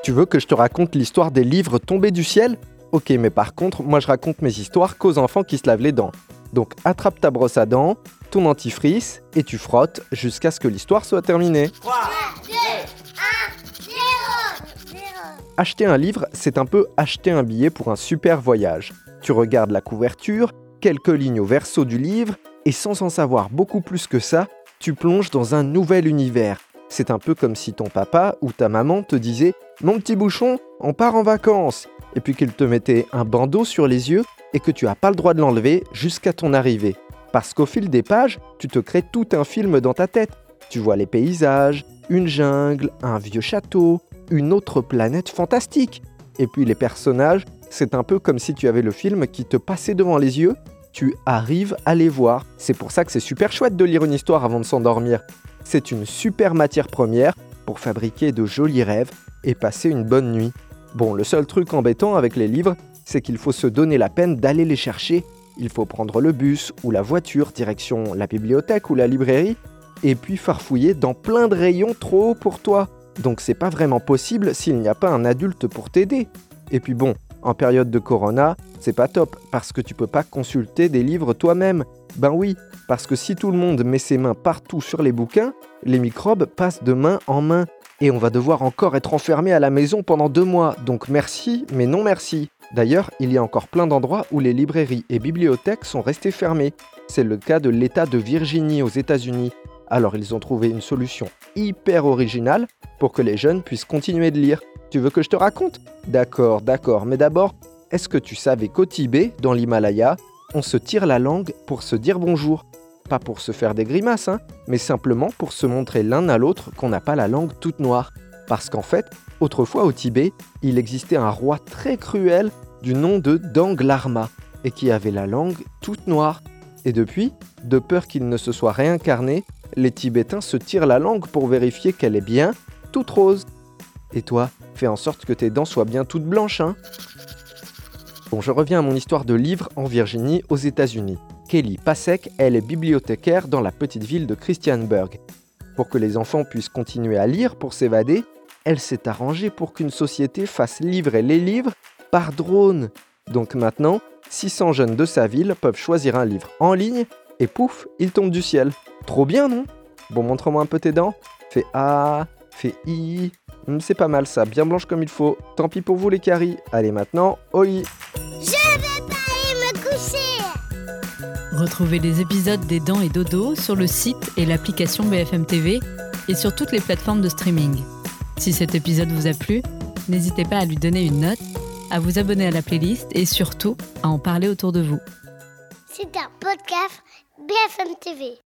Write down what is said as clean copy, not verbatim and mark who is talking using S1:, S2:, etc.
S1: Tu veux que je te raconte l'histoire des livres tombés du ciel ? Ok, mais par contre, moi je raconte mes histoires qu'aux enfants qui se lavent les dents. Donc attrape ta brosse à dents, ton dentifrice, et tu frottes jusqu'à ce que l'histoire soit terminée.
S2: 3, 2, 1, 0.
S1: Acheter un livre, c'est un peu acheter un billet pour un super voyage. Tu regardes la couverture, quelques lignes au verso du livre, et sans en savoir beaucoup plus que ça, tu plonges dans un nouvel univers. C'est un peu comme si ton papa ou ta maman te disait « Mon petit bouchon, on part en vacances !» et puis qu'il te mettait un bandeau sur les yeux et que tu n'as pas le droit de l'enlever jusqu'à ton arrivée. Parce qu'au fil des pages, tu te crées tout un film dans ta tête. Tu vois les paysages, une jungle, un vieux château, une autre planète fantastique. Et puis les personnages, c'est un peu comme si tu avais le film qui te passait devant les yeux. Tu arrives à les voir. C'est pour ça que c'est super chouette de lire une histoire avant de s'endormir. C'est une super matière première pour fabriquer de jolis rêves et passer une bonne nuit. Bon, le seul truc embêtant avec les livres, c'est qu'il faut se donner la peine d'aller les chercher. Il faut prendre le bus ou la voiture direction la bibliothèque ou la librairie et puis farfouiller dans plein de rayons trop hauts pour toi. Donc c'est pas vraiment possible s'il n'y a pas un adulte pour t'aider. Et puis bon, en période de corona, c'est pas top parce que tu peux pas consulter des livres toi-même. Ben oui, parce que si tout le monde met ses mains partout sur les bouquins, les microbes passent de main en main. Et on va devoir encore être enfermé à la maison pendant 2 mois. Donc merci, mais non merci. D'ailleurs, il y a encore plein d'endroits où les librairies et bibliothèques sont restées fermées. C'est le cas de l'État de Virginie aux États-Unis. Alors ils ont trouvé une solution hyper originale pour que les jeunes puissent continuer de lire. Tu veux que je te raconte ? D'accord, mais d'abord, est-ce que tu savais qu'au Tibet, dans l'Himalaya, on se tire la langue pour se dire bonjour ? Pas pour se faire des grimaces, mais simplement pour se montrer l'un à l'autre qu'on n'a pas la langue toute noire. Parce qu'en fait, autrefois au Tibet, il existait un roi très cruel du nom de Danglarma et qui avait la langue toute noire. Et depuis, de peur qu'il ne se soit réincarné, les Tibétains se tirent la langue pour vérifier qu'elle est bien toute rose. Et toi, fais en sorte que tes dents soient bien toutes blanches, Bon, je reviens à mon histoire de livre en Virginie, aux États-Unis. Kelly Pasek, elle est bibliothécaire dans la petite ville de Christiansburg. Pour que les enfants puissent continuer à lire pour s'évader, elle s'est arrangée pour qu'une société fasse livrer les livres par drone. Donc maintenant, 600 jeunes de sa ville peuvent choisir un livre en ligne et pouf, il tombe du ciel. Trop bien, non ? Bon, montre-moi un peu tes dents. Fais A, fais I. C'est pas mal ça, bien blanche comme il faut. Tant pis pour vous les caries. Allez maintenant, au lit.
S3: Retrouvez les épisodes des Dents et Dodo sur le site et l'application BFM TV et sur toutes les plateformes de streaming. Si cet épisode vous a plu, n'hésitez pas à lui donner une note, à vous abonner à la playlist et surtout à en parler autour de vous.
S2: C'est un podcast BFM TV.